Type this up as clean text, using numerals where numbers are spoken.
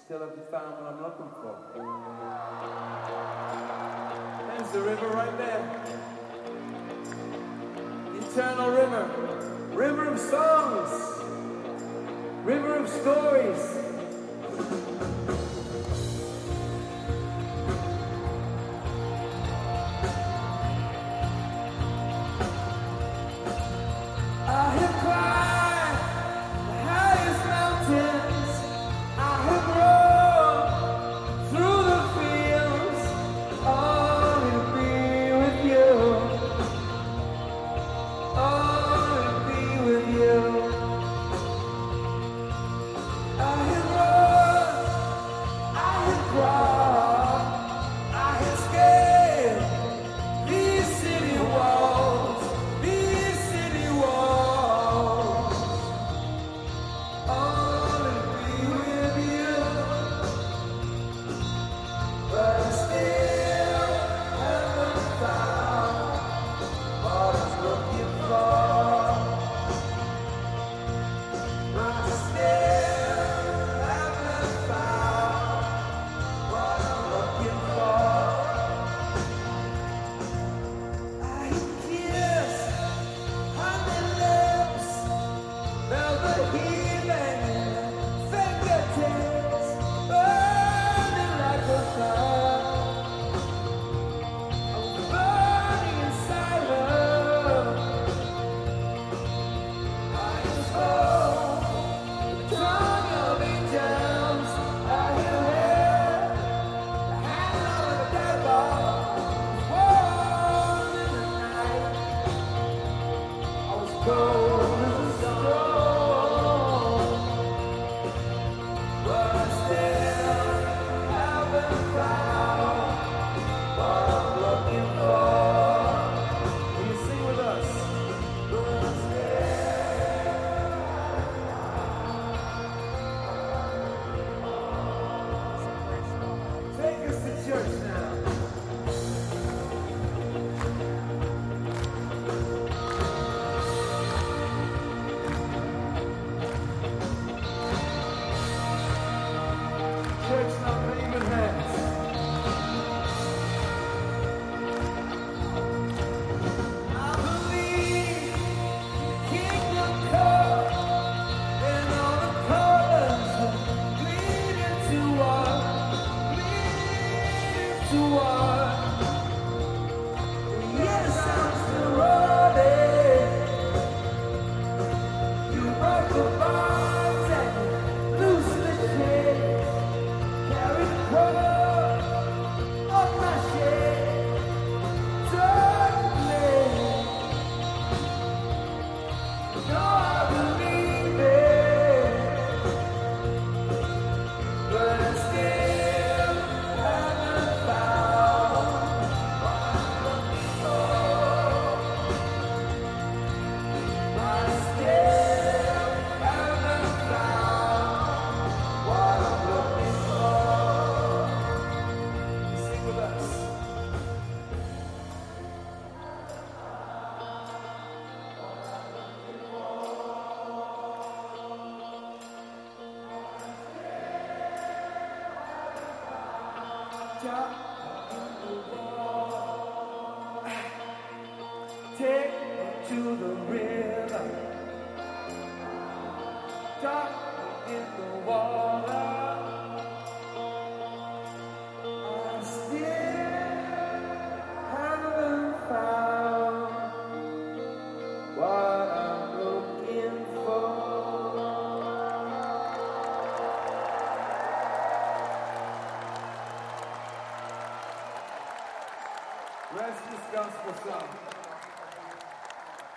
Still haven't found what I'm looking for. There's the river right there. The eternal river. River of songs. River of stories. I have climbed the highest mountains. I have rode through the fields, only to be with you. Only to be with you. I have run, I have crawled, I have scaled these city walls, these city walls. Only to be with you, but I still haven't found what I was looking for. I still haven't found what I'm looking for. I kiss honey lips, velvet healing fingertips, burning like a fire. I was burning inside her. I spoke the tongue of angels. I heard the hand of the devil was warm in the night. I was cold as a stone, but I still haven't found what I'm looking for. Will you sing with us? But I still take us to church now. Church not even hands. I believe the kingdom come and all the colors bleed into one, bleed into one. Yes, I'm still running. You broke the bonds and loose the chains. Carry the cross of my shame. Darkly, no, I believe it, but I still haven't found what I'm looking for. I still haven't found what I'm looking for. Sing with us. Down in the wall. Take me to the river. Down in the water. I still haven't found what I'm looking for. Rest this gospel song.